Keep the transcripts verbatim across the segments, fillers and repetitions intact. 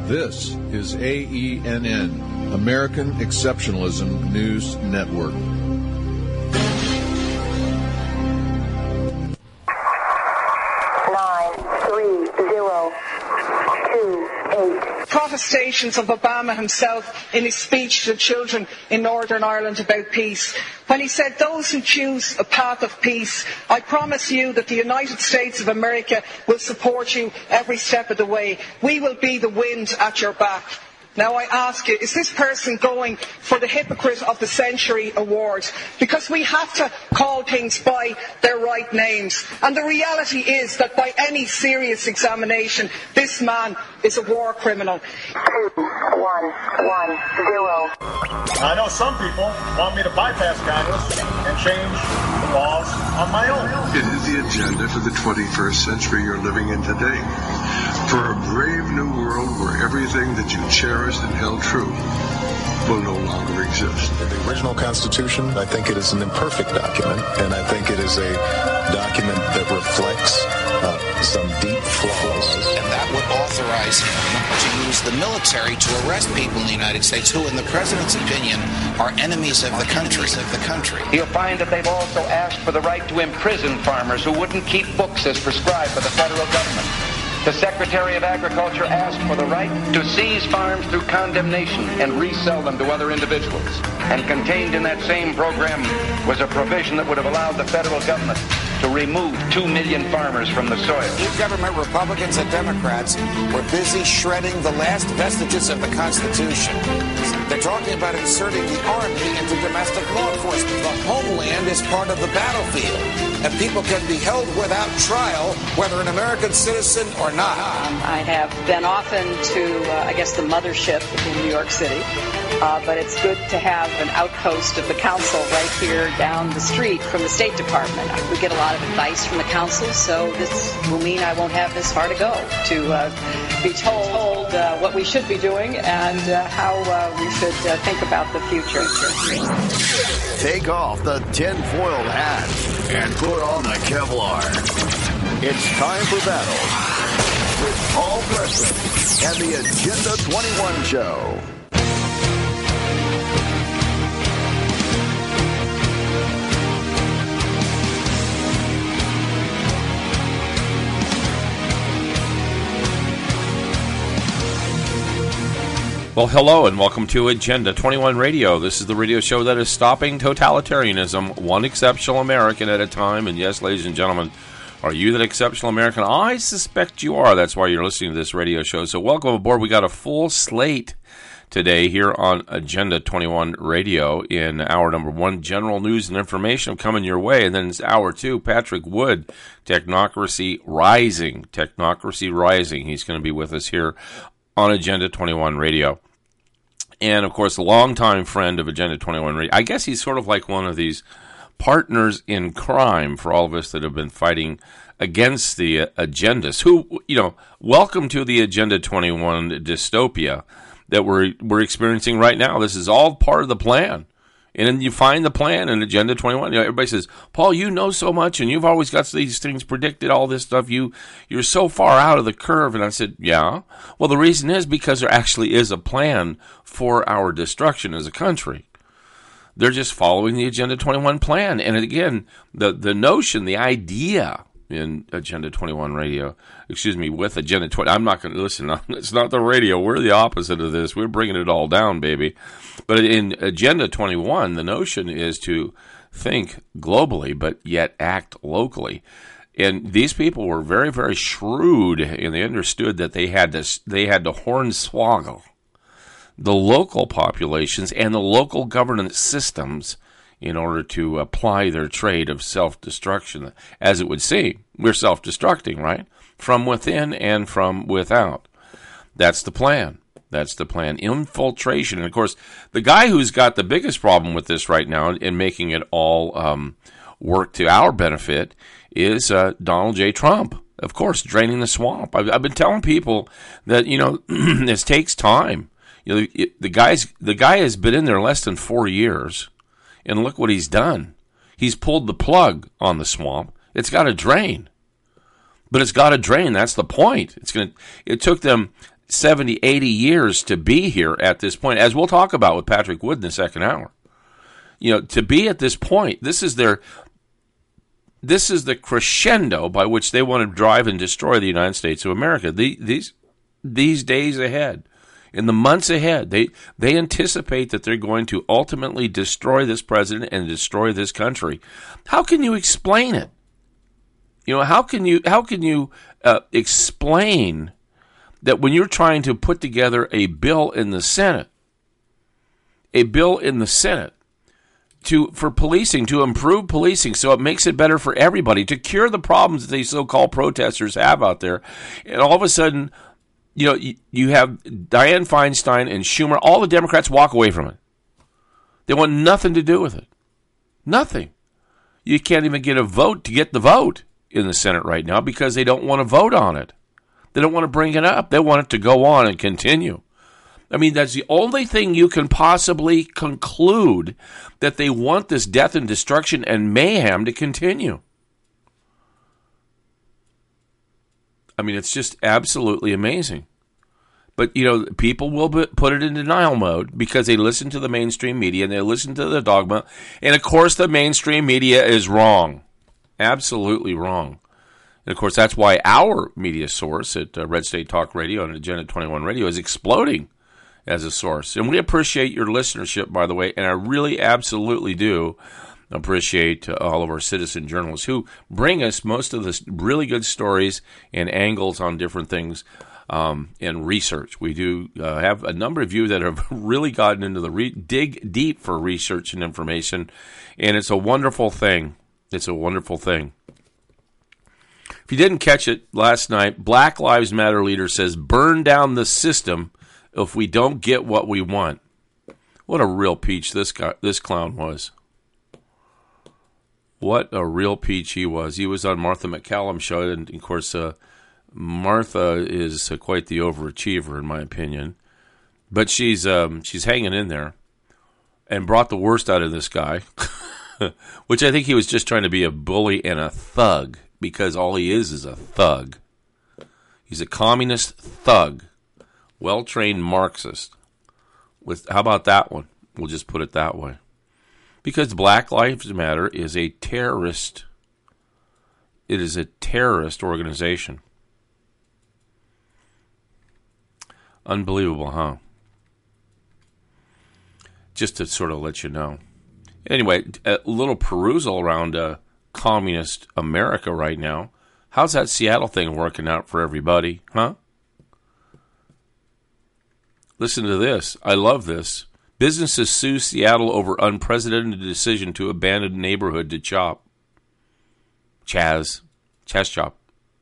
This is A E N N, American Exceptionalism News Network. Nine, three, zero, two, eight. Protestations of Obama himself in his speech to children in Northern Ireland about peace, when he said, "Those who choose a path of peace, I promise you that the United States of America will support you every step of the way. We will be the wind at your back." Now I ask you, is this person going for the Hypocrite of the Century award? Because we have to call things by their right names. And the reality is that by any serious examination, this man is a war criminal. Two, one, one, zero. I know some people want me to bypass Congress and change the laws on my own. It is the agenda for the twenty-first century you're living in today. For a brave new world where everything that you cherished and held true will no longer exist. The original Constitution, I think it is an imperfect document, and I think it is a document that reflects uh, some deep flaws. And that would authorize him to use the military to arrest people in the United States who, in the president's opinion, are enemies of the country. Of the country. You'll find that they've also asked for the right to imprison farmers who wouldn't keep books as prescribed by the federal government. The Secretary of Agriculture asked for the right to seize farms through condemnation and resell them to other individuals. And contained in that same program was a provision that would have allowed the federal government to remove two million farmers from the soil. Government Republicans and Democrats were busy shredding the last vestiges of the Constitution. They're talking about inserting the Army into domestic law enforcement. The homeland is part of the battlefield, and people can be held without trial, whether an American citizen or not. I have been often to, uh, I guess, the mothership in New York City, uh, but it's good to have an outpost of the council right here down the street from the State Department. We get a lot of advice from the council, so this will mean I won't have this far to go to uh, be told uh, what we should be doing and uh, how uh, we should uh, think about the future. Take off the tinfoil hat and put on the Kevlar. It's time for battle with Paul Preston and the Agenda twenty-one Show. Well, hello and welcome to Agenda twenty-one Radio. This is the radio show that is stopping totalitarianism, one exceptional American at a time. And yes, ladies and gentlemen, are you that exceptional American? I suspect you are. That's why you're listening to this radio show. So welcome aboard. We got a full slate today here on Agenda twenty-one Radio in hour number one. General news and information coming your way. And then it's hour two, Patrick Wood, Technocracy Rising. Technocracy Rising. He's going to be with us here on Agenda twenty-one Radio. And, of course, a longtime friend of Agenda twenty-one Radio. I guess he's sort of like one of these partners in crime for all of us that have been fighting against the uh, agendas. Who, you know, welcome to the Agenda twenty-one dystopia that we're we're experiencing right now. This is all part of the plan. And then you find the plan in Agenda twenty-one. You know, everybody says, Paul, you know so much, and you've always got these things predicted, all this stuff. You, you're so far out of the curve. And I said, yeah. Well, the reason is because there actually is a plan for our destruction as a country. They're just following the Agenda twenty-one plan. And again, the, the notion, the idea in Agenda twenty-one Radio, excuse me, with Agenda twenty, I'm not going to listen. It's not the radio. We're the opposite of this. We're bringing it all down, baby. But in Agenda twenty-one, the notion is to think globally, but yet act locally. And these people were very, very shrewd, and they understood that they had to they had to hornswoggle the local populations and the local governance systems in order to apply their trade of self-destruction. As it would seem, we're self-destructing, right? From within and from without. That's the plan. That's the plan. Infiltration. And, of course, the guy who's got the biggest problem with this right now and making it all um, work to our benefit is uh, Donald J. Trump. Of course, draining the swamp. I've, I've been telling people that, you know, this takes time. You know, it, the guy's the guy has been in there less than four years, and look what he's done. He's pulled the plug on the swamp. It's got to drain, but it's got to drain. That's the point. It's gonna. It took them seventy, eighty years to be here at this point, as we'll talk about with Patrick Wood in the second hour. You know, to be at this point, this is their, this is the crescendo by which they want to drive and destroy the United States of America. The, these, these days ahead, in the months ahead, they, they anticipate that they're going to ultimately destroy this president and destroy this country. How can you explain it? You know, how can you, how can you uh, explain that when you're trying to put together a bill in the Senate, a bill in the Senate to for policing, to improve policing so it makes it better for everybody, to cure the problems that these so-called protesters have out there, and all of a sudden, you know, you, you have Dianne Feinstein and Schumer, all the Democrats walk away from it. They want nothing to do with it. Nothing. You can't even get a vote to get the vote in the Senate right now because they don't want to vote on it. They don't want to bring it up. They want it to go on and continue. I mean, that's the only thing you can possibly conclude, that they want this death and destruction and mayhem to continue. I mean, it's just absolutely amazing. But, you know, people will put it in denial mode because they listen to the mainstream media and they listen to the dogma. And, of course, the mainstream media is wrong. Absolutely wrong. And, of course, that's why our media source at uh, Red State Talk Radio and Agenda twenty-one Radio is exploding as a source. And we appreciate your listenership, by the way, and I really absolutely do appreciate uh, all of our citizen journalists who bring us most of the really good stories and angles on different things um, and research. We do uh, have a number of you that have really gotten into the re- dig deep for research and information, and it's a wonderful thing. It's a wonderful thing. If you didn't catch it last night, Black Lives Matter leader says, burn down the system if we don't get what we want. What a real peach this guy, this clown was. What a real peach he was. He was on Martha McCallum's show, and of course, uh, Martha is uh, quite the overachiever, in my opinion. But she's um, she's hanging in there and brought the worst out of this guy, which I think he was just trying to be a bully and a thug, because all he is is a thug. He's a communist thug, well-trained Marxist. With how about that one? We'll just put it that way. Because Black Lives Matter is a terrorist. It is a terrorist organization. Unbelievable, huh? Just to sort of let you know. Anyway, a little perusal around uh, communist America right now. How's that Seattle thing working out for everybody, huh? Listen to this. I love this. Businesses sue Seattle over unprecedented decision to abandon neighborhood to chop. Chaz. Chaz chop.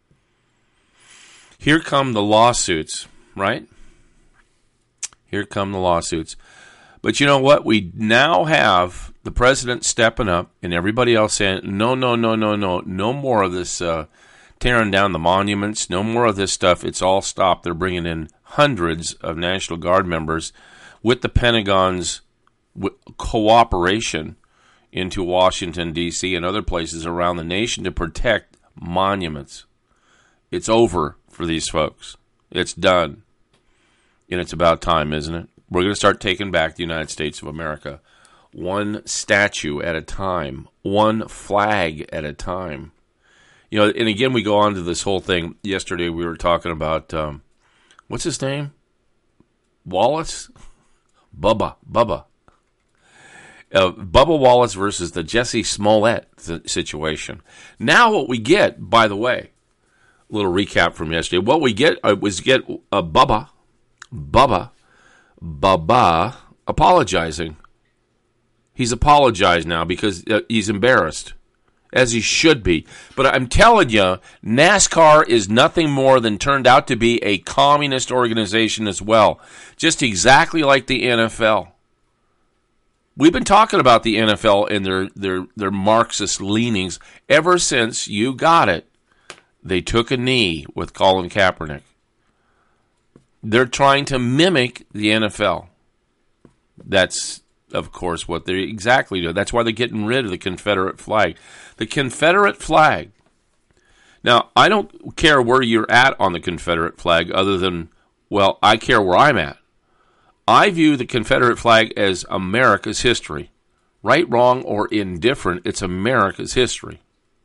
Here come the lawsuits, right? Here come the lawsuits. But you know what? We now have the president stepping up and everybody else saying, no, no, no, no, no. No more of this uh, tearing down the monuments. No more of this stuff. It's all stopped. They're bringing in hundreds of National Guard members with the Pentagon's cooperation into Washington, D C and other places around the nation to protect monuments. It's over for these folks. It's done. And it's about time, isn't it? We're going to start taking back the United States of America one statue at a time, one flag at a time. You know, and again, we go on to this whole thing. Yesterday we were talking about, um, what's his name? Wallace? Bubba. Bubba. Uh, Bubba Wallace versus the Jesse Smollett th- situation. Now what we get, by the way, a little recap from yesterday. What we get uh, was get uh, Bubba, Bubba, Bubba apologizing. He's apologized now because uh, he's embarrassed, as he should be. But I'm telling you, NASCAR is nothing more than turned out to be a communist organization as well, just exactly like the N F L. We've been talking about the N F L and their, their, their Marxist leanings ever since you got it. They took a knee with Colin Kaepernick. They're trying to mimic the N F L. That's, of course, what they exactly do. That's why they're getting rid of the Confederate flag. The Confederate flag. Now, I don't care where you're at on the Confederate flag other than Well, I care where I'm at. I view the Confederate flag as America's history. Right, wrong, or indifferent, it's America's history.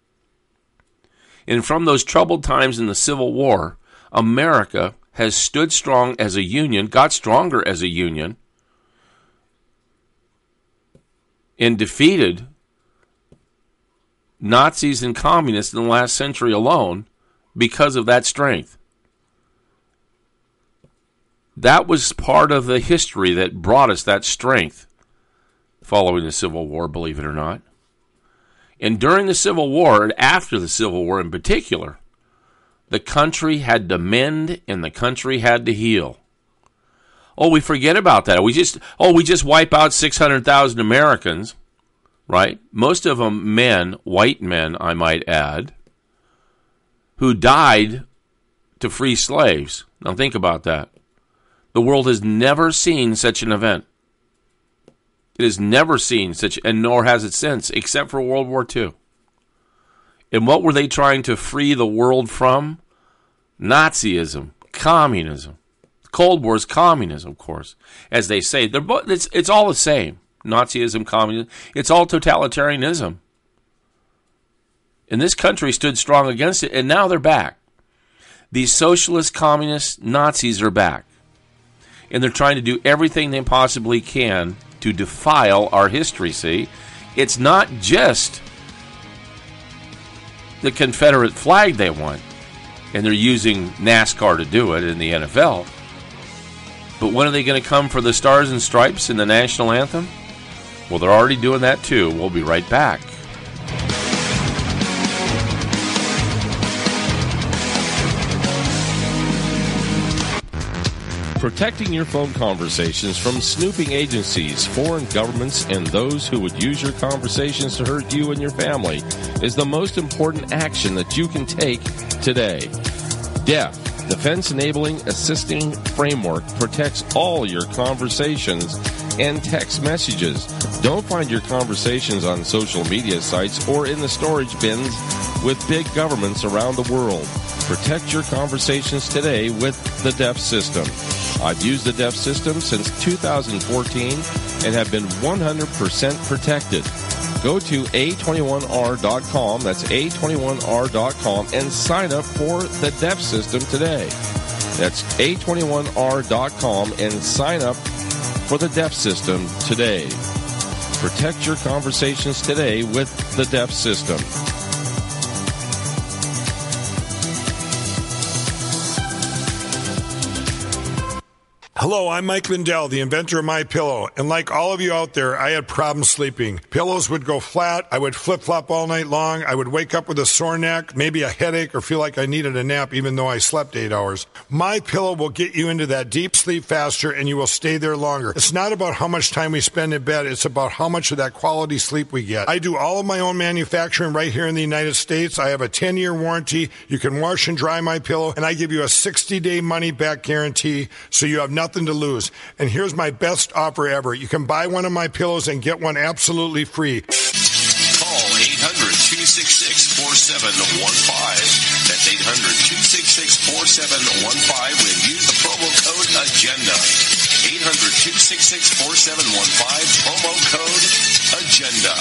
And from those troubled times in the Civil War, America has stood strong as a union, got stronger as a union, and defeated Nazis and communists in the last century alone because of that strength. That was part of the history that brought us that strength following the Civil War, believe it or not. And during the Civil War, and after the Civil War in particular, the country had to mend and the country had to heal. Oh, we forget about that. We just oh, we just wipe out six hundred thousand Americans, right? Most of them men, white men, I might add, who died to free slaves. Now think about that. The world has never seen such an event. It has never seen such, and nor has it since, except for World War Two. And what were they trying to free the world from? Nazism, communism. Cold War is communism, of course. As they say, they're both, it's, it's all the same. Nazism, communism, it's all totalitarianism. And this country stood strong against it, and now they're back. These socialist, communist Nazis are back. And they're trying to do everything they possibly can to defile our history, see? It's not just the Confederate flag they want, and they're using NASCAR to do it in the N F L. But when are they going to come for the Stars and Stripes in the national anthem? Well, they're already doing that too. We'll be right back. Protecting your phone conversations from snooping agencies, foreign governments, and those who would use your conversations to hurt you and your family is the most important action that you can take today. D E F, Defense Enabling Assisting Framework, protects all your conversations and text messages. Don't find your conversations on social media sites or in the storage bins with big governments around the world. Protect your conversations today with the D E F system. I've used the D E F system since two thousand fourteen and have been one hundred percent protected. Go to A twenty-one R dot com, that's A twenty-one R dot com, and sign up for the D E F system today. That's A twenty-one R dot com and sign up for the D E F system today. Protect your conversations today with the D E F system. Hello, I'm Mike Lindell, the inventor of MyPillow, and like all of you out there, I had problems sleeping. Pillows would go flat, I would flip-flop all night long, I would wake up with a sore neck, maybe a headache, or feel like I needed a nap even though I slept eight hours. MyPillow will get you into that deep sleep faster, and you will stay there longer. It's not about how much time we spend in bed, it's about how much of that quality sleep we get. I do all of my own manufacturing right here in the United States. I have a ten-year warranty. You can wash and dry MyPillow, and I give you a sixty-day money-back guarantee, so you have nothing to lose. And here's my best offer ever. You can buy one of my pillows and get one absolutely free. Call eight hundred, two six six, four seven one five. That's eight hundred, two six six, four seven one five and use the promo code AGENDA. eight hundred, two six six, four seven one five, promo code AGENDA.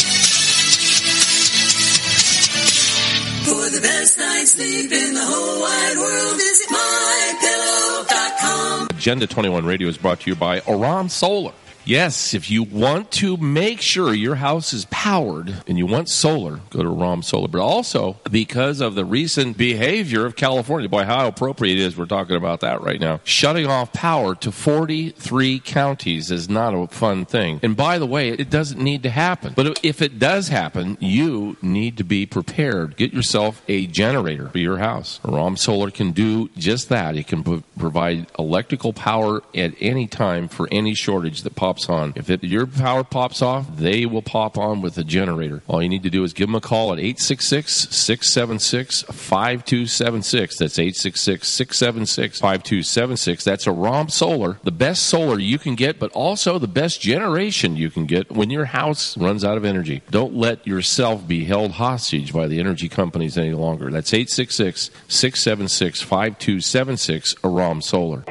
For the best night's sleep in the whole wide world, visit my pillow dot com. Agenda twenty-one Radio is brought to you by Aram Solar. Yes, if you want to make sure your house is powered and you want solar, go to Aram Solar. But also, because of the recent behavior of California, boy, how appropriate it is we're talking about that right now. Shutting off power to forty-three counties is not a fun thing. And by the way, it doesn't need to happen. But if it does happen, you need to be prepared. Get yourself a generator for your house. Aram Solar can do just that. It can p- provide electrical power at any time for any shortage that pops pops on. If it, your power pops off, they will pop on with a generator. All you need to do is give them a call at eight six six, six seven six, five two seven six. That's eight six six, six seven six, five two seven six. That's Aram Solar, the best solar you can get, but also the best generation you can get when your house runs out of energy. Don't let yourself be held hostage by the energy companies any longer. That's eight six six, six seven six, five two seven six, Aram Solar.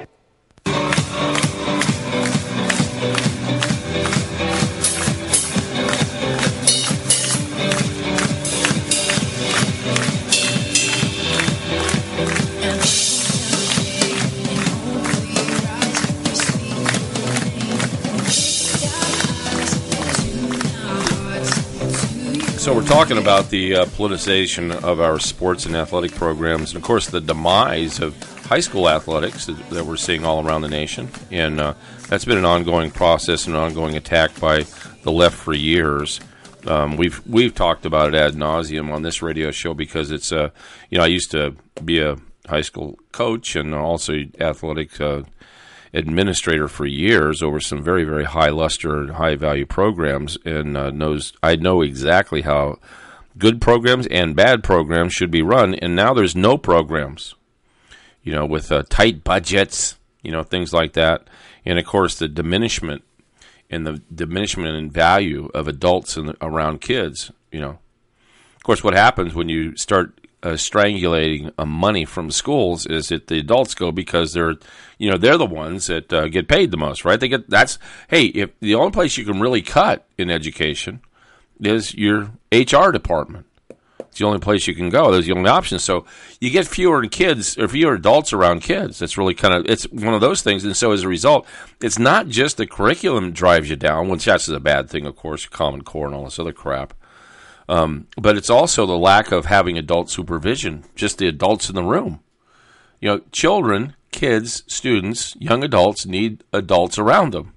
So we're talking about the uh, politicization of our sports and athletic programs, and of course the demise of high school athletics that, that we're seeing all around the nation. And uh, that's been an ongoing process, an ongoing attack by the left for years. Um, we've we've talked about it ad nauseum on this radio show because it's uh, you know I used to be a high school coach and also athletic uh, administrator for years over some very, very high luster, high value programs, and uh, knows I know exactly how good programs and bad programs should be run. And now there's no programs, you know, with uh, tight budgets, you know, things like that, and of course the diminishment and the diminishment in value of adults and around kids. You know, of course, what happens when you start Uh, strangulating uh, money from schools is that the adults go because they're, you know, they're the ones that uh, get paid the most, right? They get that's hey, if the only place you can really cut in education is your H R department. It's the only place you can go. There's the only option. So you get fewer kids or fewer adults around kids. It's really kind of it's one of those things. And so as a result, it's not just the curriculum drives you down, which that's a bad thing, of course, Common Core and all this other crap. Um, but it's also the lack of having adult supervision, just the adults in the room. You know, children, kids, students, young adults need adults around them.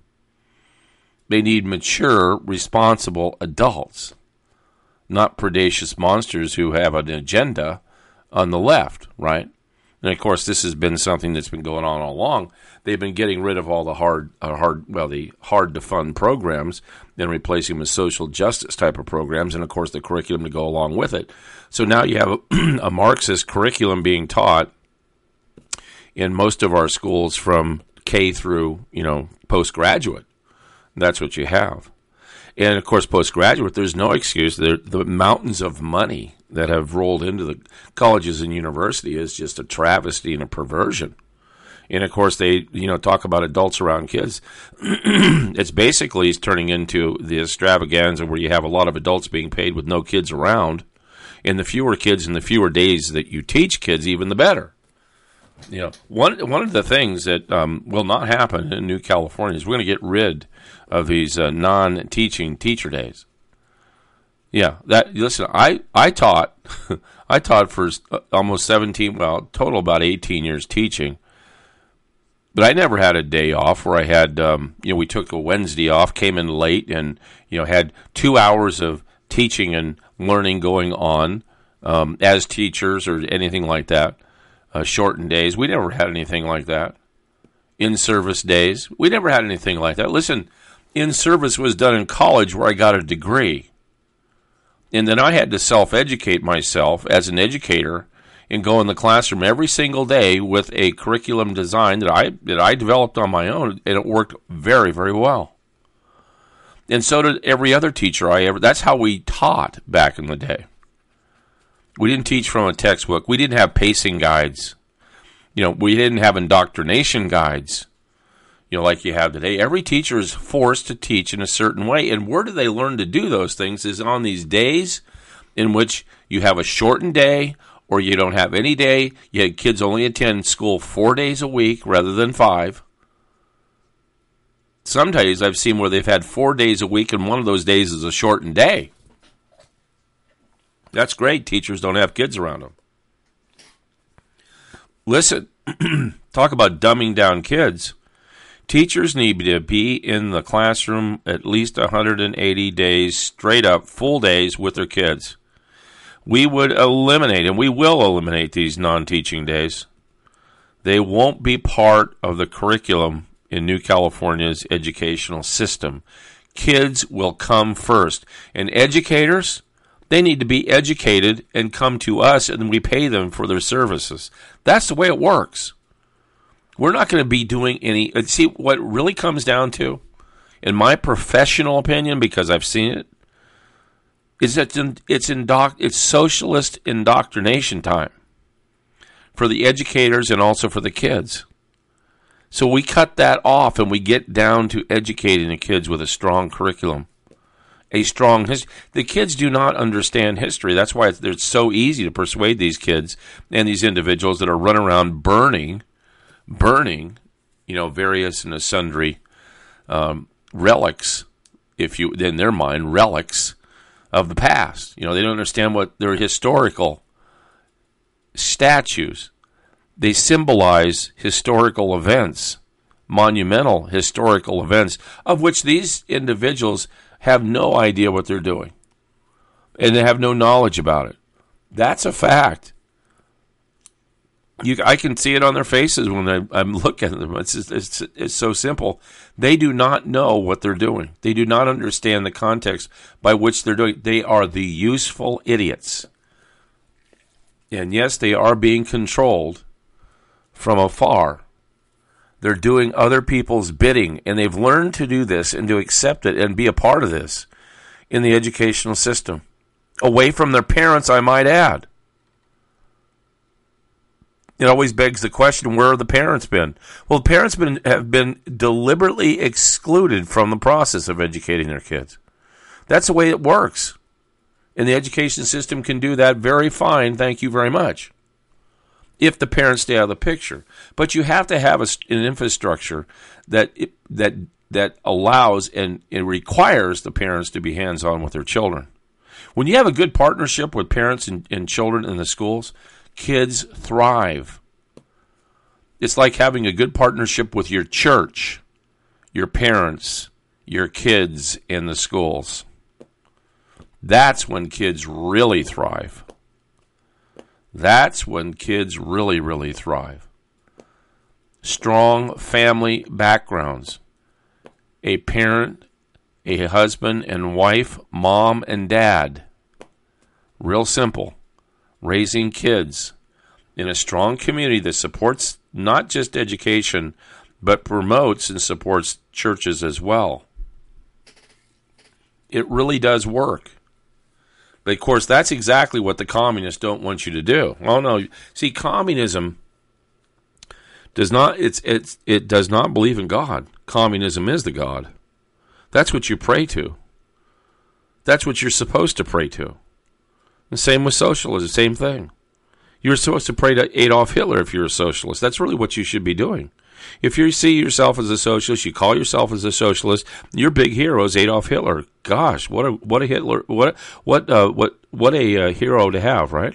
They need mature, responsible adults, not predacious monsters who have an agenda on the left, right? And, of course, this has been something that's been going on all along. They've been getting rid of all the hard, uh, hard, well, the hard-to-fund programs and replacing them with social justice type of programs and, of course, the curriculum to go along with it. So now you have a, a Marxist curriculum being taught in most of our schools from K through, you know, postgraduate. That's what you have. And, of course, postgraduate, there's no excuse. There, the mountains of money that have rolled into the colleges and university is just a travesty and a perversion. And, of course, they, you know, talk about adults around kids. It's basically turning into the extravaganza where you have a lot of adults being paid with no kids around. And the fewer kids and the fewer days that you teach kids, even the better. You know, one one of the things that um, will not happen in New California is we're going to get rid of these uh, non-teaching teacher days. Yeah, that listen, I I taught I taught for almost seventeen, well, total about eighteen years teaching. But I never had a day off where I had, um, you know, we took a Wednesday off, came in late, and you know had two hours of teaching and learning going on um, as teachers or anything like that. Uh, shortened days. We never had anything like that. In-service days. We never had anything like that. Listen, in-service was done in college where I got a degree. And then I had to self-educate myself as an educator and go in the classroom every single day with a curriculum design that I that I developed on my own, and it worked very, very well. And so did every other teacher I ever... That's how we taught back in the day. We didn't teach from a textbook. We didn't have pacing guides. You know, we didn't have indoctrination guides, you know, like you have today. Every teacher is forced to teach in a certain way. And where do they learn to do those things is on these days in which you have a shortened day or you don't have any day. You had kids only attend school four days a week rather than five. Sometimes I've seen where they've had four days a week and one of those days is a shortened day. That's great. Teachers don't have kids around them. Listen, talk about dumbing down kids. Teachers need to be in the classroom at least one hundred eighty days straight up, full days with their kids. We would eliminate, and we will eliminate these non-teaching days. They won't be part of the curriculum in New California's educational system. Kids will come first. And educators, they need to be educated and come to us, and we pay them for their services. That's the way it works. We're not going to be doing any... See, what really comes down to, in my professional opinion, because I've seen it, is that it's, indoc- it's socialist indoctrination time for the educators and also for the kids. So we cut that off and we get down to educating the kids with a strong curriculum. A strong history. The kids do not understand history. That's why it's, it's so easy to persuade these kids and these individuals that are running around burning, burning, you know, various and sundry um, relics, if you, in their mind, relics of the past. You know, they don't understand what they're historical statues. They symbolize historical events, monumental historical events, of which these individuals have no idea what they're doing. And they have no knowledge about it. That's a fact. You, I can see it on their faces when I, I'm looking at them. It's, just, it's, it's so simple. They do not know what they're doing. They do not understand the context by which they're doing. They are the useful idiots. And yes, they are being controlled from afar. They're doing other people's bidding, and they've learned to do this and to accept it and be a part of this in the educational system. Away from their parents, I might add. It always begs the question, where have the parents been? Well, the parents been, have been deliberately excluded from the process of educating their kids. That's the way it works. And the education system can do that very fine, thank you very much, if the parents stay out of the picture. But you have to have a, an infrastructure that it, that that allows and it requires the parents to be hands-on with their children. When you have a good partnership with parents and, and children in the schools, kids thrive. It's like having a good partnership with your church, your parents, your kids in the schools. That's when kids really thrive. That's when kids really, really thrive. Strong family backgrounds. A parent, a husband and wife, mom and dad. Real simple. Raising kids in a strong community that supports not just education, but promotes and supports churches as well. It really does work. But of course, that's exactly what the communists don't want you to do. Oh no, see, communism does not it's it's it does not believe in God. Communism is the God. That's what you pray to. That's what you're supposed to pray to. The same with socialism, same thing. You're supposed to pray to Adolf Hitler if you're a socialist. That's really what you should be doing. If you see yourself as a socialist, you call yourself as a socialist, your big hero is Adolf Hitler. Gosh, what a what a Hitler, what what uh, what what a uh, hero to have, right?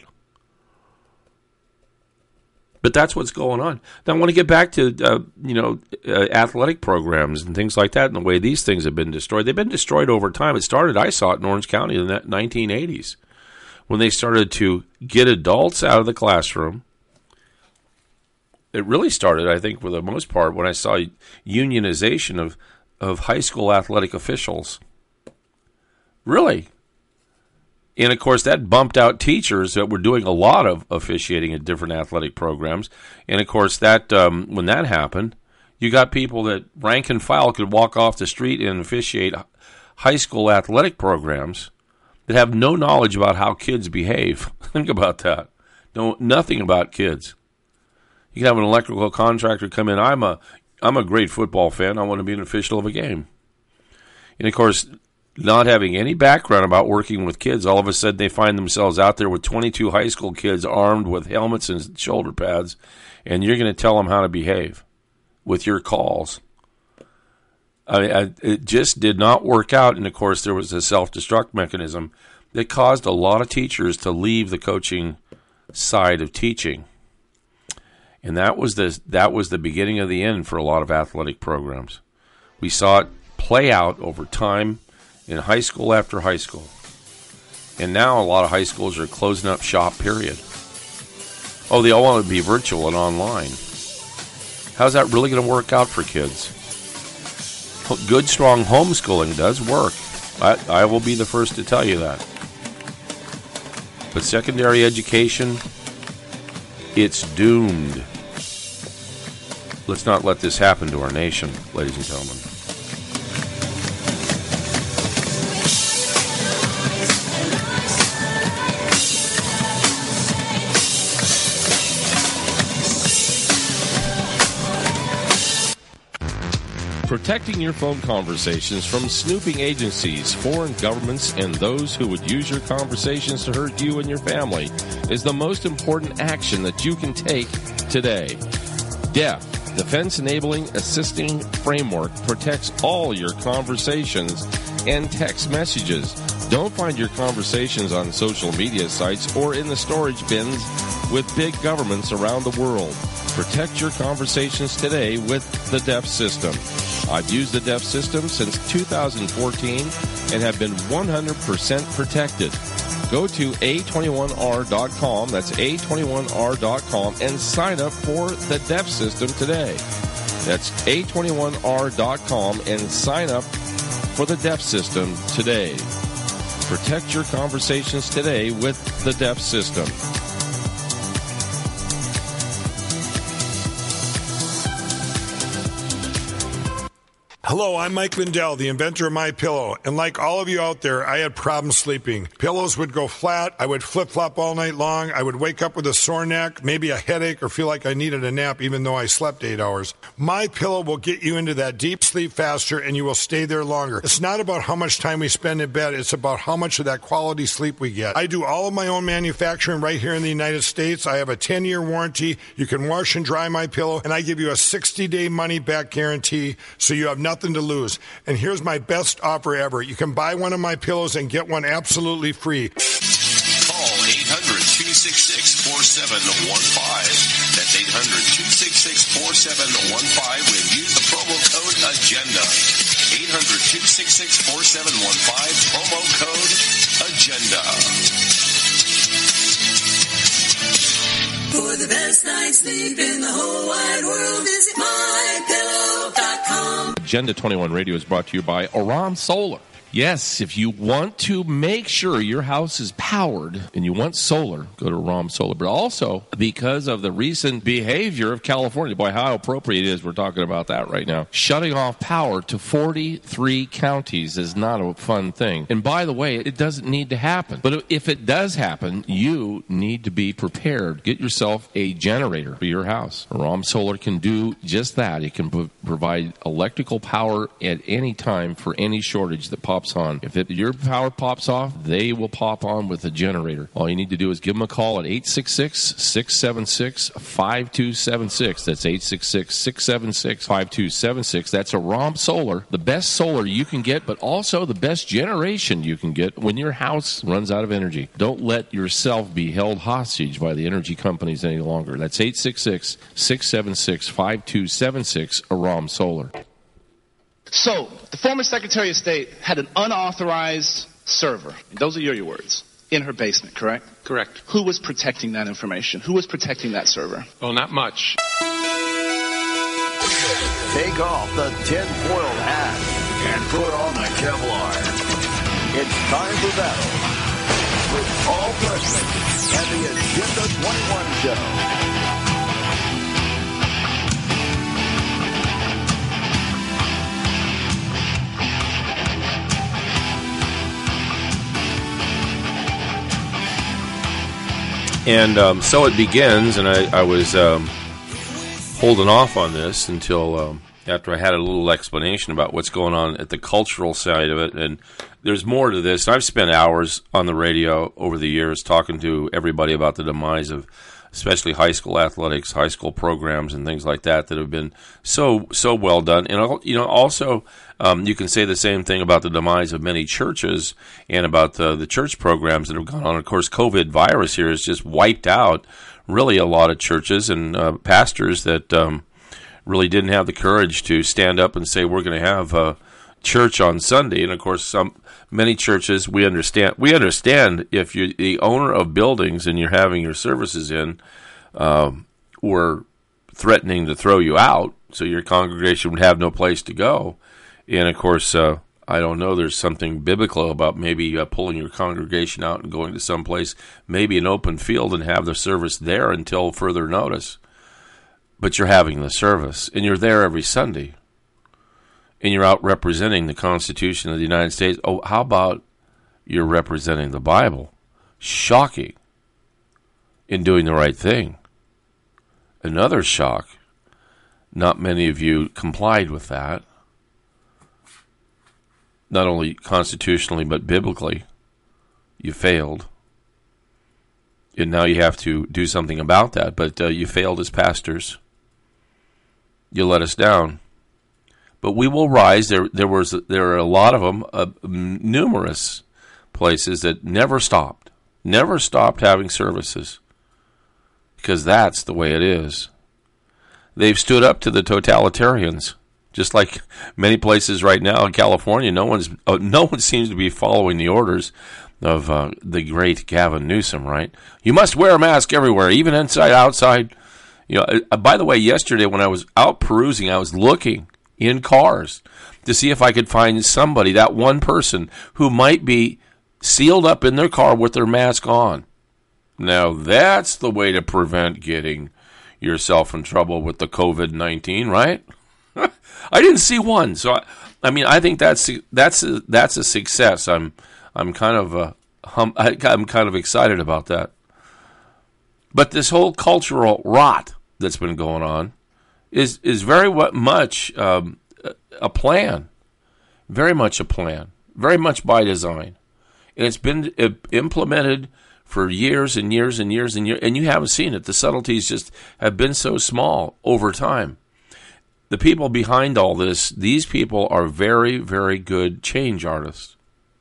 But that's what's going on. Now I want to get back to uh, you know uh, athletic programs and things like that, and the way these things have been destroyed. They've been destroyed over time. It started, I saw it in Orange County in the nineteen eighties when they started to get adults out of the classroom. It really started, I think, for the most part, when I saw unionization of, of high school athletic officials. Really. And, of course, that bumped out teachers that were doing a lot of officiating at different athletic programs. And, of course, that um, when that happened, you got people that rank and file could walk off the street and officiate high school athletic programs that have no knowledge about how kids behave. Think about that. Know nothing about kids. You can have an electrical contractor come in. I'm a, I'm a great football fan. I want to be an official of a game. And, of course, not having any background about working with kids, all of a sudden they find themselves out there with twenty-two high school kids armed with helmets and shoulder pads, and you're going to tell them how to behave with your calls. I, I, it just did not work out, and, of course, there was a self-destruct mechanism that caused a lot of teachers to leave the coaching side of teaching. And that was the that was the beginning of the end for a lot of athletic programs. We saw it play out over time in high school after high school. And now a lot of high schools are closing up shop, period. Oh, they all want to be virtual and online. How's that really going to work out for kids? good, strong homeschooling does work. I, I will be the first to tell you that. But secondary education, it's doomed. Let's not let this happen to our nation, ladies and gentlemen. Protecting your phone conversations from snooping agencies, foreign governments, and those who would use your conversations to hurt you and your family is the most important action that you can take today. D E F, Defense Enabling Assisting Framework, protects all your conversations and text messages. Don't find your conversations on social media sites or in the storage bins with big governments around the world. Protect your conversations today with the D E F system. I've used the D E F system since two thousand fourteen and have been one hundred percent protected. Go to A twenty-one R dot com, that's A twenty-one R dot com, and sign up for the D E F system today. That's A twenty-one R dot com and sign up for the D E F system today. Protect your conversations today with the D E F system. Hello, I'm Mike Lindell, the inventor of MyPillow, and like all of you out there, I had problems sleeping. Pillows would go flat, I would flip-flop all night long, I would wake up with a sore neck, maybe a headache, or feel like I needed a nap even though I slept eight hours. MyPillow will get you into that deep sleep faster, and you will stay there longer. It's not about how much time we spend in bed, it's about how much of that quality sleep we get. I do all of my own manufacturing right here in the United States. I have a ten-year warranty. You can wash and dry MyPillow, and I give you a sixty-day money-back guarantee, so you have nothing to lose. And here's my best offer ever. You can buy one of my pillows and get one absolutely free. Call eight hundred, two six six, four seven one five. That's eight hundred, two six six, four seven one five and use the promo code AGENDA. eight hundred, two six six, four seven one five, promo code AGENDA. For the best night's sleep in the whole wide world, visit my pillow dot com. Agenda twenty-one Radio is brought to you by Aram Solar. Yes, if you want to make sure your house is powered and you want solar, go to Aram Solar. But also, because of the recent behavior of California, boy, how appropriate it is we're talking about that right now. Shutting off power to forty-three counties is not a fun thing. And by the way, it doesn't need to happen. But if it does happen, you need to be prepared. Get yourself a generator for your house. Aram Solar can do just that. It can pro- provide electrical power at any time for any shortage that pops on. If it, your power pops off, they will pop on with a generator. All you need to do is give them a call at eight six six, six seven six, five two seven six. That's eight six six, six seven six, five two seven six. That's Aram Solar, the best solar you can get, but also the best generation you can get when your house runs out of energy. Don't let yourself be held hostage by the energy companies any longer. That's eight six six, six seven six, five two seven six, Aram Solar. So, the former Secretary of State had an unauthorized server, those are your, your words, in her basement, correct? Correct. Who was protecting that information? Who was protecting that server? Well, not much. Take off the tin-foil hat and put on the Kevlar. It's time for battle with Paul Preston and the Agenda twenty-one Show. And um, so it begins, and I, I was um, holding off on this until um, after I had a little explanation about what's going on at the cultural side of it. And there's more to this. I've spent hours on the radio over the years talking to everybody about the demise of especially high school athletics, high school programs, and things like that that have been so so well done. And you know, also um, you can say the same thing about the demise of many churches and about the, the church programs that have gone on. Of course, COVID virus here has just wiped out really a lot of churches and uh, pastors that um, really didn't have the courage to stand up and say we're going to have uh, church on Sunday. And of course, some many churches, we understand we understand if you're the owner of buildings and you're having your services in, um, were threatening to throw you out, so your congregation would have no place to go. And, of course, uh, I don't know, there's something biblical about maybe uh, pulling your congregation out and going to someplace, maybe an open field, and have the service there until further notice. But you're having the service, and you're there every Sunday, and you're out representing the Constitution of the United States. Oh, how about you're representing the Bible? Shocking. In doing the right thing. Another shock. Not many of you complied with that. Not only constitutionally, but biblically. You failed. And now you have to do something about that. But uh, you failed as pastors. You let us down. But we will rise. There, there was, there are a lot of them, uh, numerous places that never stopped. Never stopped having services. Because that's the way it is. They've stood up to the totalitarians. Just like many places right now in California, no one's uh, no one seems to be following the orders of uh, the great Gavin Newsom, right? You must wear a mask everywhere, even inside, outside. You know. Uh, by the way, yesterday when I was out perusing, I was looking in cars to see if I could find somebody, that one person, who might be sealed up in their car with their mask on. Now, that's the way to prevent getting yourself in trouble with the covid nineteen, right? I didn't see one, so I, I mean, I think that's that's a, that's a success. I'm I'm kind of uh, hum, I'm kind of excited about that. But this whole cultural rot that's been going on is is very much um, a plan, very much a plan, very much by design, and it's been implemented for years and years and years and years, and you haven't seen it. The subtleties just have been so small over time. The people behind all this, these people are very, very good change artists.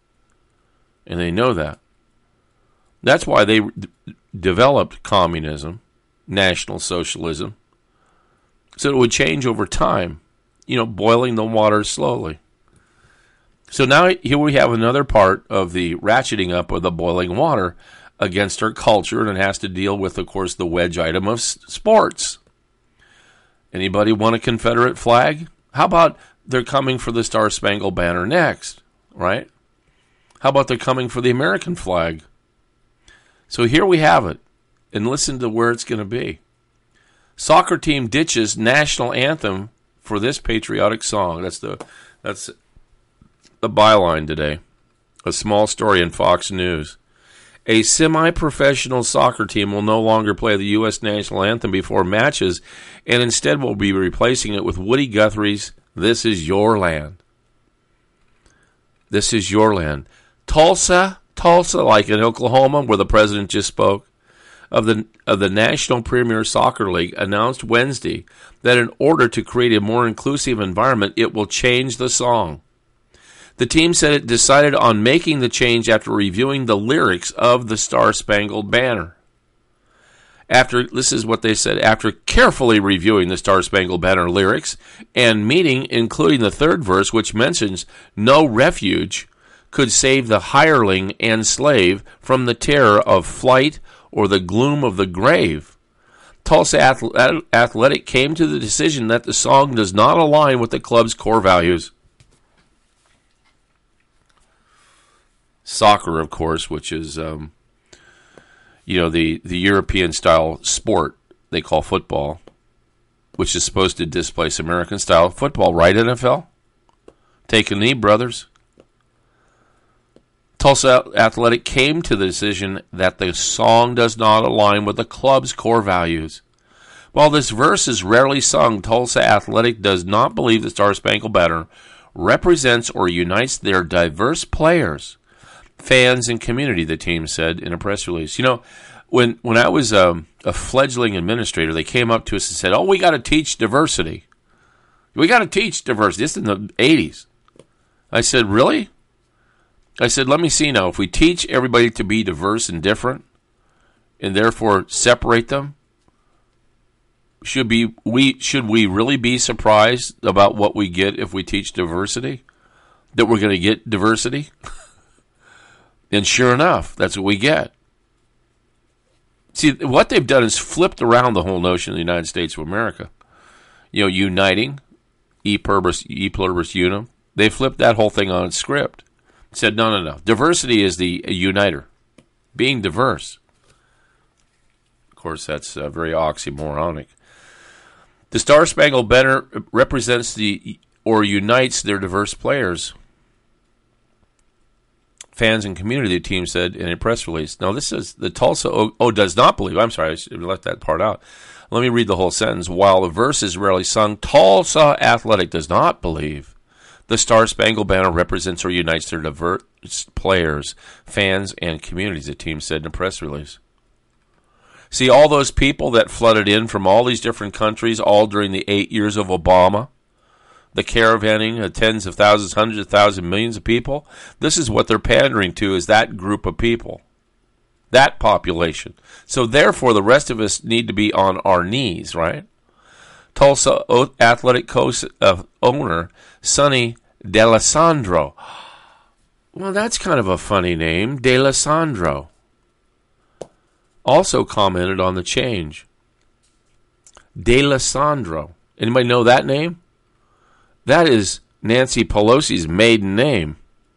And they know that. That's why they d- developed communism, National Socialism, so it would change over time, you know, boiling the water slowly. So now here we have another part of the ratcheting up of the boiling water against our culture, and it has to deal with, of course, the wedge item of s- sports. Anybody want a Confederate flag? How about they're coming for the Star-Spangled Banner next, right? How about they're coming for the American flag? So here we have it, and listen to where it's going to be. Soccer team ditches national anthem for this patriotic song. That's the that's the byline today. A small story in Fox News. A semi-professional soccer team will no longer play the U S national anthem before matches, and instead will be replacing it with Woody Guthrie's "This Is Your Land." This is your land. Tulsa, Tulsa, like in Oklahoma, where the president just spoke, of the of the National Premier Soccer League, announced Wednesday that in order to create a more inclusive environment, it will change the song. The team said it decided on making the change after reviewing the lyrics of the Star-Spangled Banner. After, this is what they said, after carefully reviewing the Star-Spangled Banner lyrics and meeting, including the third verse, which mentions no refuge could save the hireling and slave from the terror of flight or the gloom of the grave, Tulsa Athletic came to the decision that the song does not align with the club's core values. Soccer, of course, which is, um, you know, the, the European-style sport they call football, which is supposed to displace American-style football, right, N F L? Take a knee, brothers. Tulsa Athletic came to the decision that the song does not align with the club's core values. While this verse is rarely sung, Tulsa Athletic does not believe the Star-Spangled Banner represents or unites their diverse players, fans, and community, the team said in a press release. You know, when when I was um, a fledgling administrator, they came up to us and said, oh, we got to teach diversity. We got to teach diversity. This is in the eighties. I said, really? I said, let me see now. If we teach everybody to be diverse and different, and therefore separate them, should be we should we really be surprised about what we get if we teach diversity? That we're going to get diversity? And sure enough, that's what we get. See, what they've done is flipped around the whole notion of the United States of America. You know, uniting, e pluribus, e pluribus unum, They flipped that whole thing on its script. Said, no, no, no. Diversity is the uniter. Being diverse. Of course, that's uh, very oxymoronic. The Star Spangled Banner represents the or unites their diverse players, fans, and community, the team said in a press release. Now, this is the Tulsa O, oh, does not believe. I'm sorry, I should have left that part out. Let me read the whole sentence. While the verse is rarely sung, Tulsa Athletic does not believe the Star Spangled Banner represents or unites their diverse players, fans, and communities, the team said in a press release. See, all those people that flooded in from all these different countries, all during the eight years of Obama, the caravanning of tens of thousands, hundreds of thousands, millions of people, this is what they're pandering to, is that group of people, that population. So therefore, the rest of us need to be on our knees, right? Tulsa Athletic Coach uh, owner Sonny D'Alessandro. Well, that's kind of a funny name, D'Alessandro. Also commented on the change. D'Alessandro. Anybody know that name? That is Nancy Pelosi's maiden name.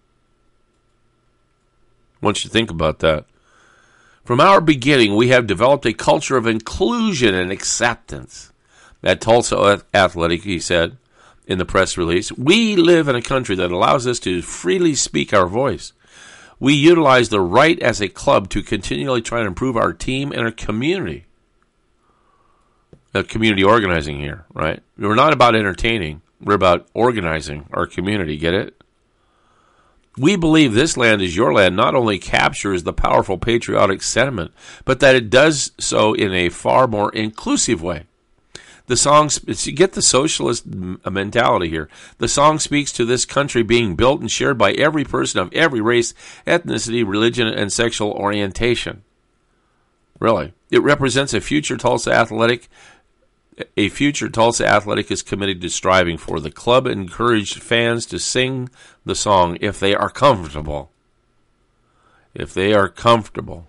Once you think about that. From our beginning, we have developed a culture of inclusion and acceptance. At Tulsa Athletic, he said in the press release, we live in a country that allows us to freely speak our voice. We utilize the right as a club to continually try to improve our team and our community. Uh, community organizing here, right? We're not about entertaining. We're about organizing our community. Get it? We believe this land is your land not only captures the powerful patriotic sentiment, but that it does so in a far more inclusive way. The song, get the socialist mentality here. The song speaks to this country being built and shared by every person of every race, ethnicity, religion, and sexual orientation. Really. It represents a future Tulsa Athletic. A future Tulsa Athletic is committed to striving for. The club encouraged fans to sing the song if they are comfortable. If they are comfortable.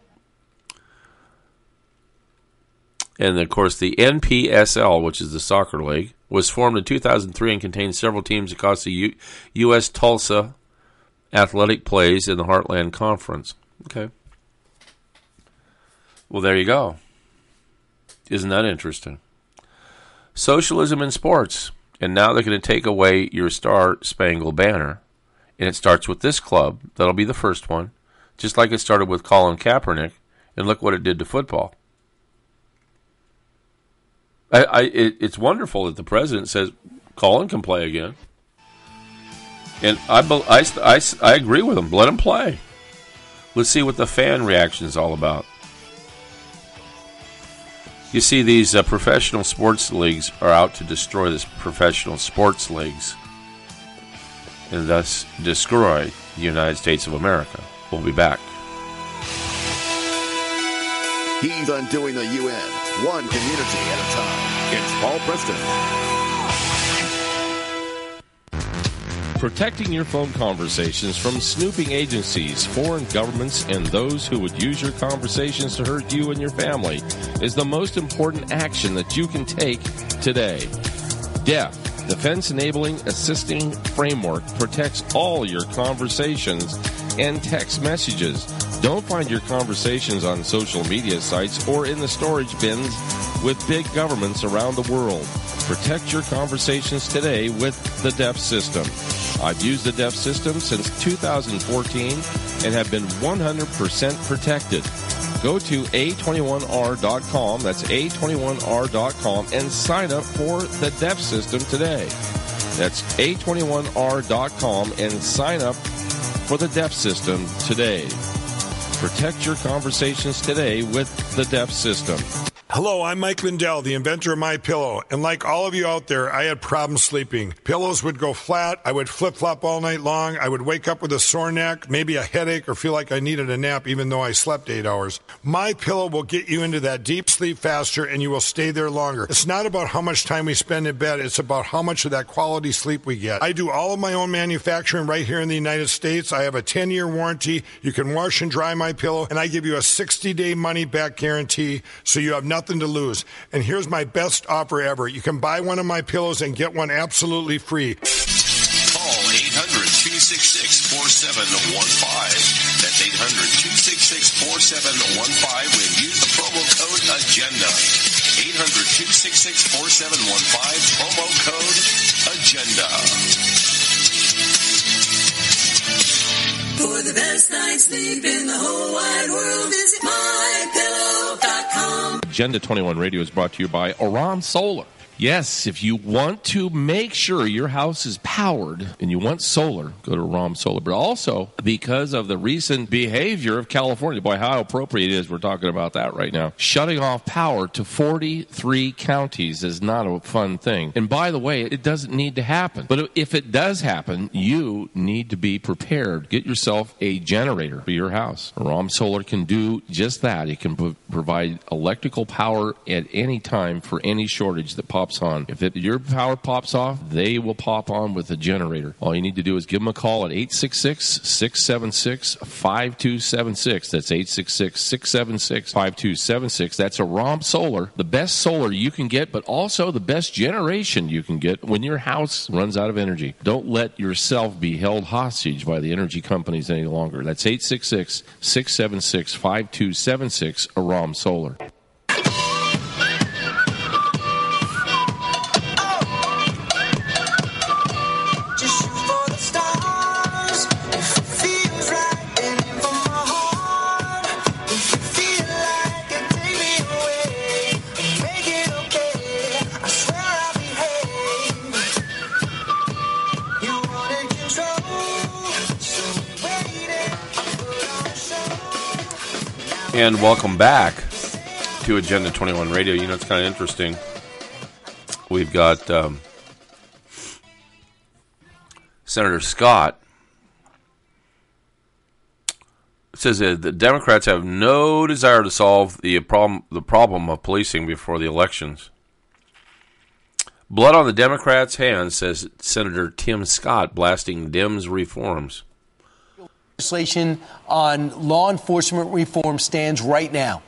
And, of course, the N P S L, which is the soccer league, was formed in two thousand three and contains several teams across the U- U.S. Tulsa Athletic plays in the Heartland Conference. Okay. Well, there you go. Isn't that interesting? Socialism in sports. And now they're going to take away your Star Spangled Banner. And it starts with this club. That'll be the first one. Just like it started with Colin Kaepernick. And look what it did to football. I, I, it, it's wonderful that the president says Colin can play again. And I, I, I, I agree with him. Let him play. Let's see what the fan reaction is all about. You see, these uh, professional sports leagues are out to destroy this professional sports leagues and thus destroy the United States of America. We'll be back. He's undoing the U N, one community at a time. It's Paul Preston. Protecting your phone conversations from snooping agencies, foreign governments, and those who would use your conversations to hurt you and your family is the most important action that you can take today. D E F, Defense Enabling Assisting Framework, protects all your conversations and text messages. Don't find your conversations on social media sites or in the storage bins with big governments around the world. Protect your conversations today with the D E F system. I've used the D E F system since two thousand fourteen and have been one hundred percent protected. Go to A twenty-one R dot com, that's A twenty-one R dot com, and sign up for the D E F system today. That's A twenty-one R dot com and sign up for the D E F system today. Protect your conversations today with the D E F system. Hello, I'm Mike Lindell, the inventor of MyPillow, and like all of you out there, I had problems sleeping. Pillows would go flat, I would flip-flop all night long, I would wake up with a sore neck, maybe a headache, or feel like I needed a nap even though I slept eight hours. MyPillow will get you into that deep sleep faster, and you will stay there longer. It's not about how much time we spend in bed, it's about how much of that quality sleep we get. I do all of my own manufacturing right here in the United States. I have a ten-year warranty. You can wash and dry MyPillow, and I give you a sixty-day money-back guarantee, so you have nothing to lose. And here's my best offer ever. You can buy one of my pillows and get one absolutely free. Call eight hundred two six six, four seven one five. That's eight hundred, two six six, four seven one five when use the promo code AGENDA. eight hundred, two six six, four seven one five, promo code AGENDA. For the best night's sleep in the whole wide world, visit my pillow dot com. Agenda twenty-one Radio is brought to you by Aram Solar. Yes, if you want to make sure your house is powered and you want solar, go to Aram Solar. But also, because of the recent behavior of California, boy, how appropriate it is we're talking about that right now. Shutting off power to forty-three counties is not a fun thing. And by the way, it doesn't need to happen. But if it does happen, you need to be prepared. Get yourself a generator for your house. Aram Solar can do just that. It can pro- provide electrical power at any time for any shortage that pops on. If it, your power pops off, they will pop on with a generator. All you need to do is give them a call at eight six six, six seven six, five two seven six. That's eight six six, six seven six, five two seven six. That's Aram Solar, the best solar you can get, but also the best generation you can get when your house runs out of energy. Don't let yourself be held hostage by the energy companies any longer. That's eight six six, six seven six, five two seven six, Aram Solar. And welcome back to Agenda twenty-one Radio. You know, it's kind of interesting. We've got um, Senator Scott. It says that the Democrats have no desire to solve the problem, the problem of policing before the elections. Blood on the Democrats' hands, says Senator Tim Scott, blasting Dems reforms. Legislation on law enforcement reform stands right now?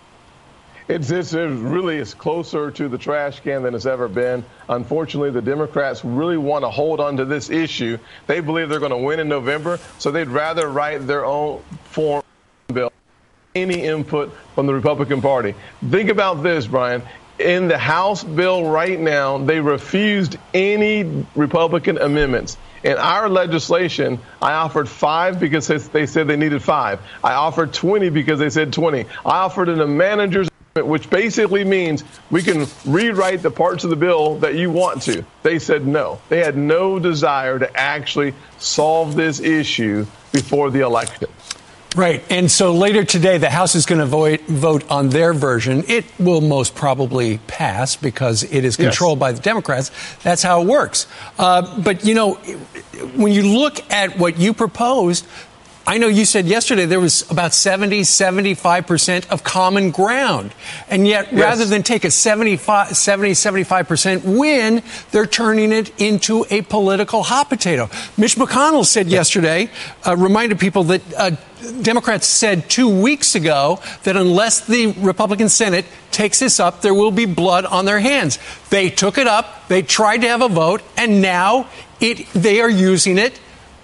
It's, it's it really is closer to the trash can than it's ever been. Unfortunately, the Democrats really want to hold on to this issue. They believe they're going to win in November, so they'd rather write their own form bill. Any input from the Republican Party. Think about this, Brian. In the House bill right now, they refused any Republican amendments. In our legislation, I offered five because they said they needed five. I offered twenty because they said twenty. I offered in a manager's amendment, which basically means we can rewrite the parts of the bill that you want to. They said no. They had no desire to actually solve this issue before the election. Right. And so later today, the House is going to vote, vote on their version. It will most probably pass because it is controlled yes. by the Democrats. That's how it works. Uh, but, you know, when you look at what you proposed, I know you said yesterday there was about seventy, seventy-five percent of common ground. And yet, yes. rather than take a seventy-five, seventy, seventy-five percent win, they're turning it into a political hot potato. Mitch McConnell said yesterday, uh, reminded people that uh, Democrats said two weeks ago that unless the Republican Senate takes this up, there will be blood on their hands. They took it up, they tried to have a vote, and now it they are using it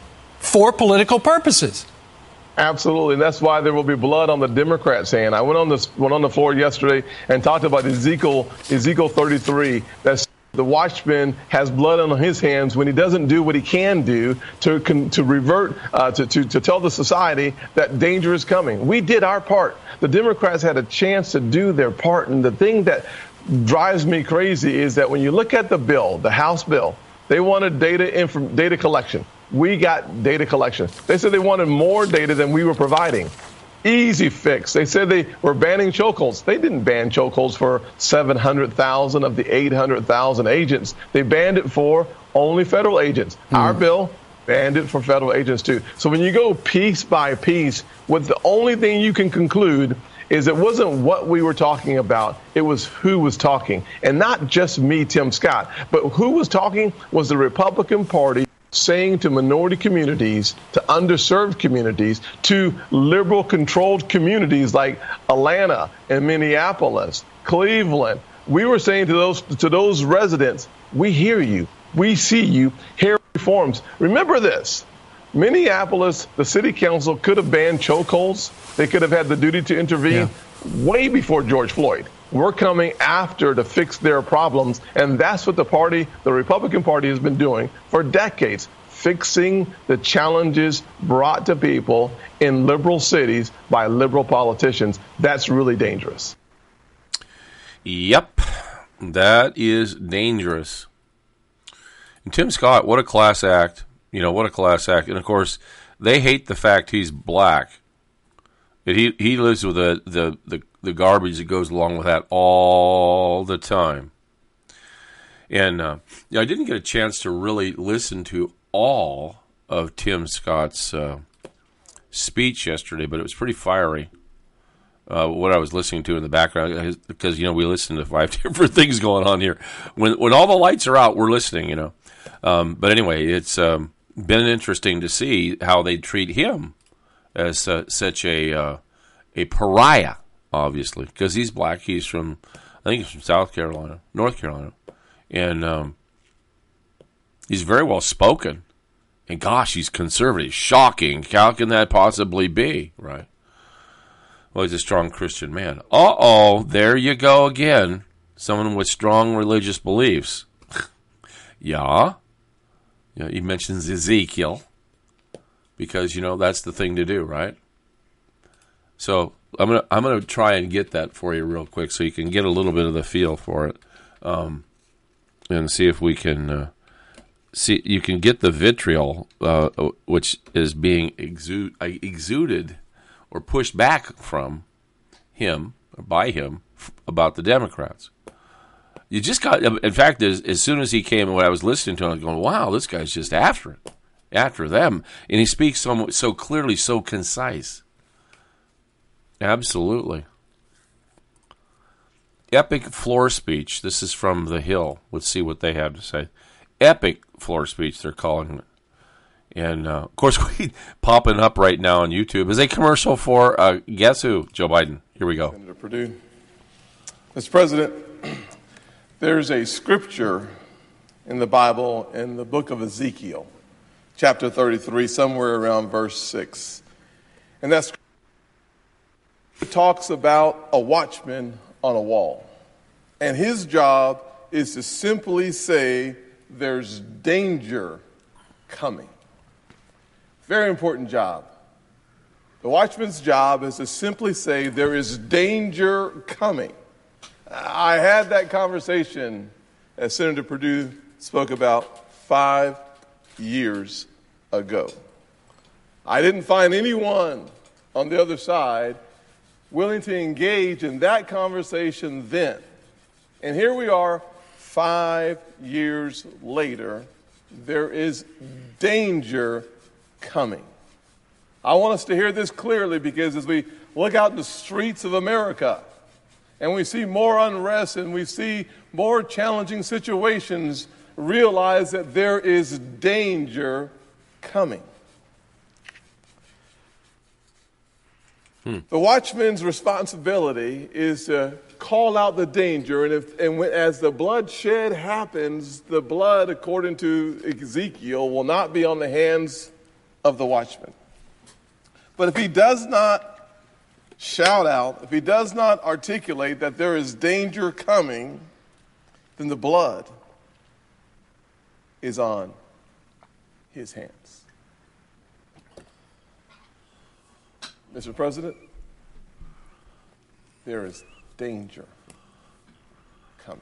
for political purposes. Absolutely, and that's why there will be blood on the Democrats' hand. I went on this went on the floor yesterday and talked about Ezekiel Ezekiel thirty-three. That's the watchman has blood on his hands when he doesn't do what he can do to to revert uh, to, to to tell the society that danger is coming. We did our part. The Democrats had a chance to do their part, and the thing that drives me crazy is that when you look at the bill, the House bill, they wanted data inf- data collection. We got data collection. They said they wanted more data than we were providing. Easy fix. They said they were banning chokeholds. They didn't ban chokeholds for seven hundred thousand of the eight hundred thousand agents. They banned it for only federal agents. Mm. Our bill banned it for federal agents, too. So when you go piece by piece, what the only thing you can conclude is it wasn't what we were talking about. It was who was talking. And not just me, Tim Scott, but who was talking was the Republican Party saying to minority communities, to underserved communities, to liberal-controlled communities like Atlanta and Minneapolis, Cleveland. We were saying to those to those residents, we hear you, we see you, here are reforms. Remember this, Minneapolis, the city council could have banned chokeholds. They could have had the duty to intervene yeah. way before George Floyd. We're coming after to fix their problems, and that's what the party, the Republican Party, has been doing for decades, fixing the challenges brought to people in liberal cities by liberal politicians. That's really dangerous. Yep, that is dangerous. And Tim Scott, what a class act. You know, what a class act. And, of course, they hate the fact he's black. But he, he lives with the, the, the, the garbage that goes along with that all the time. And uh, you know, I didn't get a chance to really listen to all of Tim Scott's uh, speech yesterday, but it was pretty fiery. Uh, what I was listening to in the background, because you know we listen to five different things going on here. When when all the lights are out, we're listening. You know, um, but anyway, it's um, been interesting to see how they treat him as uh, such a uh, a pariah, obviously, because he's black. He's from, I think he's from South Carolina, North Carolina, and um, he's very well spoken. And gosh, he's conservative. Shocking. How can that possibly be, right? Well, he's a strong Christian man. Uh-oh, there you go again. Someone with strong religious beliefs. yeah. yeah. He mentions Ezekiel. Because, you know, that's the thing to do, right? So I'm gonna I'm gonna try and get that for you real quick so you can get a little bit of the feel for it. Um, and see if we can uh, see you can get the vitriol uh, which is being exude, uh, exuded or pushed back from him, or by him, f- about the Democrats. You just got, in fact, as, as soon as he came and when I was listening to him, I was going, wow, this guy's just after it, after them. And he speaks so, so clearly, so concise. Absolutely. Epic floor speech. This is from The Hill. Let's see what they have to say. Epic floor speech, they're calling it. And, uh, of course, we popping up right now on YouTube is a commercial for, uh, guess who? Joe Biden. Here we go. Senator Perdue. Mister President, there's a scripture in the Bible in the book of Ezekiel, chapter thirty-three, somewhere around verse six. And that scripture talks about a watchman on a wall. And his job is to simply say, there's danger coming. Very important job. The watchman's job is to simply say there is danger coming. I had that conversation, as Senator Perdue spoke about, five years ago. I didn't find anyone on the other side willing to engage in that conversation then. And here we are, five years later. There is danger coming. I want us to hear this clearly because as we look out in the streets of America and we see more unrest and we see more challenging situations, realize that there is danger coming. Hmm. The watchman's responsibility is to call out the danger, and, if, and when, as the bloodshed happens, the blood, according to Ezekiel, will not be on the hands of the watchman. But if he does not shout out, if he does not articulate that there is danger coming, then the blood is on his hands. Mister President, there is danger coming.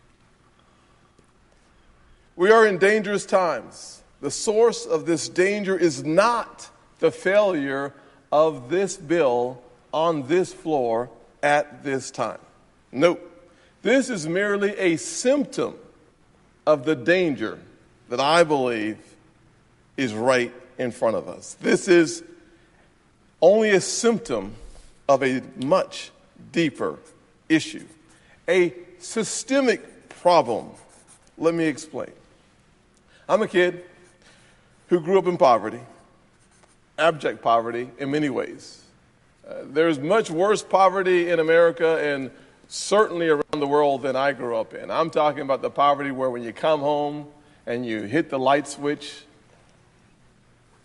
We are in dangerous times. The source of this danger is not the failure of this bill on this floor at this time. Nope. This is merely a symptom of the danger that I believe is right in front of us. This is only a symptom of a much deeper issue, a systemic problem. Let me explain. I'm a kid who grew up in poverty, abject poverty in many ways. Uh, there's much worse poverty in America and certainly around the world than I grew up in. I'm talking about the poverty where when you come home and you hit the light switch,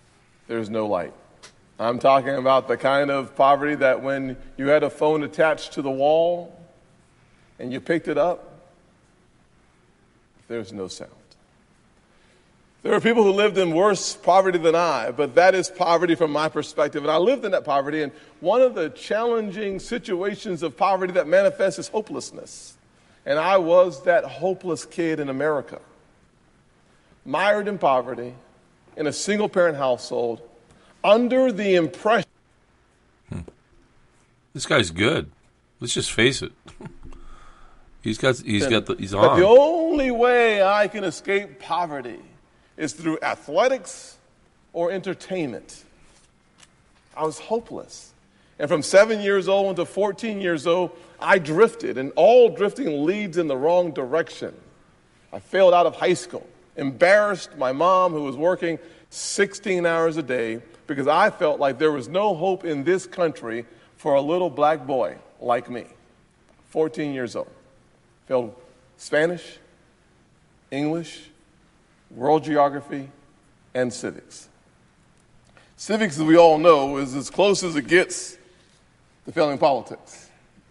there's no light. I'm talking about the kind of poverty that when you had a phone attached to the wall and you picked it up, there's no sound. There are people who lived in worse poverty than I, but that is poverty from my perspective. And I lived in that poverty, and one of the challenging situations of poverty that manifests is hopelessness. And I was that hopeless kid in America, mired in poverty, in a single-parent household, under the impression... Hmm. This guy's good. Let's just face it. he's got, he's got the, he's on. But the only way I can escape poverty is through athletics or entertainment. I was hopeless. And from seven years old to fourteen years old, I drifted, and all drifting leads in the wrong direction. I failed out of high school, embarrassed my mom, who was working sixteen hours a day, because I felt like there was no hope in this country for a little black boy like me, fourteen years old. Failed Spanish, English, world geography, and civics. Civics, as we all know, is as close as it gets to failing politics.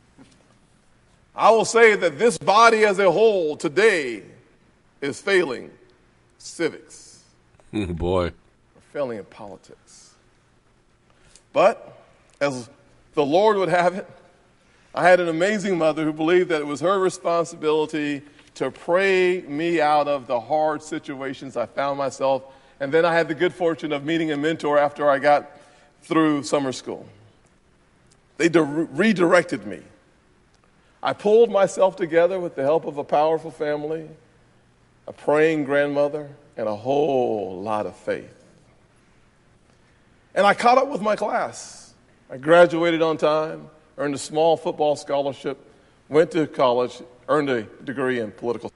I will say that this body as a whole today is failing civics. Boy. We're failing in politics. But, as the Lord would have it, I had an amazing mother who believed that it was her responsibility to pray me out of the hard situations I found myself. And then I had the good fortune of meeting a mentor after I got through summer school. They de- redirected me. I pulled myself together with the help of a powerful family, a praying grandmother, and a whole lot of faith. And I caught up with my class. I graduated on time, earned a small football scholarship, went to college, earned a degree in political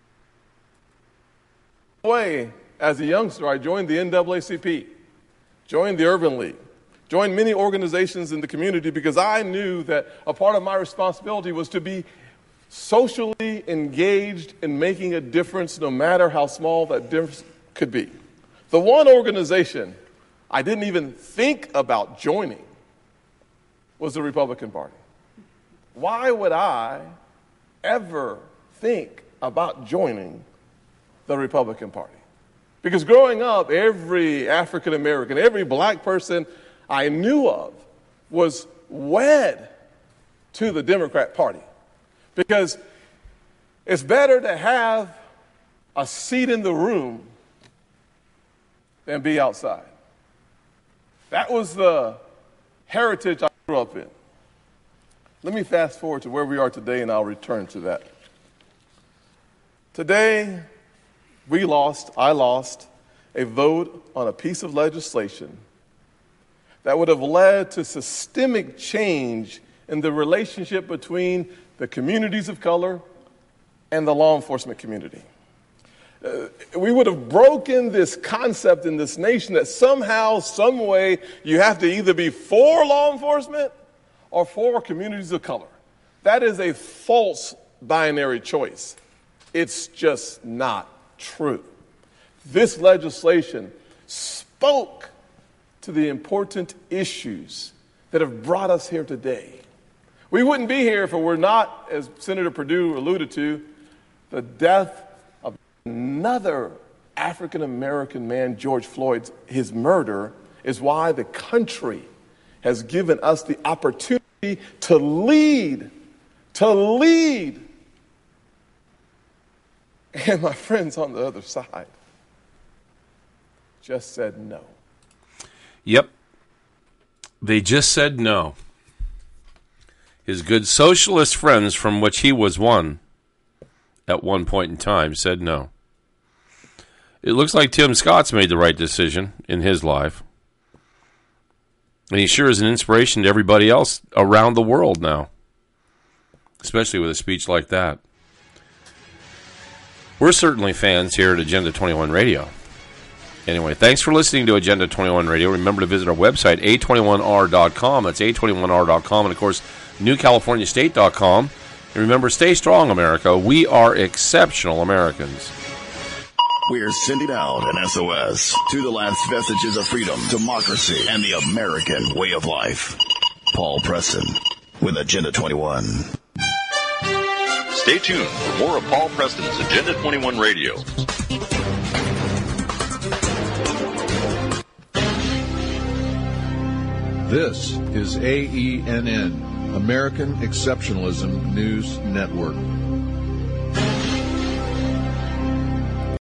science. As a youngster, I joined the N double A C P, joined the Urban League, joined many organizations in the community because I knew that a part of my responsibility was to be socially engaged in making a difference, no matter how small that difference could be. The one organization I didn't even think about joining was the Republican Party. Why would I ever think about joining the Republican Party? Because growing up, every African American, every black person I knew of was wed to the Democrat Party. Because it's better to have a seat in the room than be outside. That was the heritage I grew up in. Let me fast forward to where we are today, and I'll return to that. Today, we lost, I lost, a vote on a piece of legislation that would have led to systemic change in the relationship between the communities of color and the law enforcement community. Uh, we would have broken this concept in this nation that somehow, some way, you have to either be for law enforcement or for communities of color. That is a false binary choice. It's just not true. This legislation spoke to the important issues that have brought us here today. We wouldn't be here if it were not, as Senator Perdue alluded to, the death of another African-American man, George Floyd. His murder is why the country has given us the opportunity to lead, to lead. And my friends on the other side just said no. Yep. They just said no. His good socialist friends, from which he was one at one point in time, said no. It looks like Tim Scott's made the right decision in his life. And he sure is an inspiration to everybody else around the world now, especially with a speech like that. We're certainly fans here at Agenda twenty-one Radio. Anyway, thanks for listening to Agenda twenty-one Radio. Remember to visit our website, A twenty-one R dot com. That's A twenty-one R dot com. And, of course, New California State dot com. And remember, stay strong, America. We are exceptional Americans. We're sending out an S O S to the last vestiges of freedom, democracy, and the American way of life. Paul Preston with Agenda twenty-one. Stay tuned for more of Paul Preston's Agenda twenty-one Radio. This is A E N N, American Exceptionalism News Network.